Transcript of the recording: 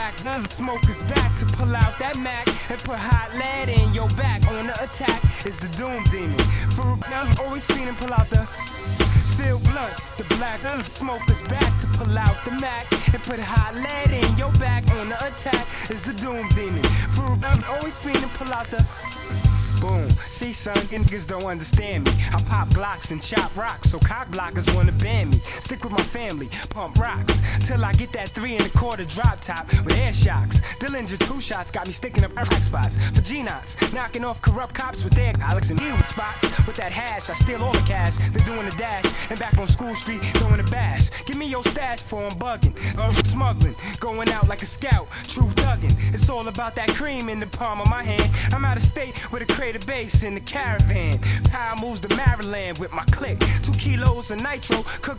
black smokers back to pull out that Mac and put hot lead in your back. On the attack is the doom demon. For I'm always feeling pull out the Phil blunts. The black smokers back to pull out the Mac and put hot lead in your back. On the attack is the doom demon. For I'm always feeling pull out the boom. See, son, niggas don't understand me. I pop Glocks and chop rocks, so cock blockers wanna ban me. Stick with my family, pump rocks, till I get that 3 1/4 drop top with air shocks. Dillinger 2 shots got me sticking up crack spots for G-Knots, knocking off corrupt cops with their Alex and Ewan spots. With that hash, I steal all the cash, they're doing the dash, and back on School Street, throwing a bash. Give me your stash for I'm bugging, smuggling, going out like a scout, true thugging. It's all about that cream in the palm of my hand. I'm out of state with a crate of bass in the caravan. Power moves to Maryland with my clique. 2 kilos of nitro, cook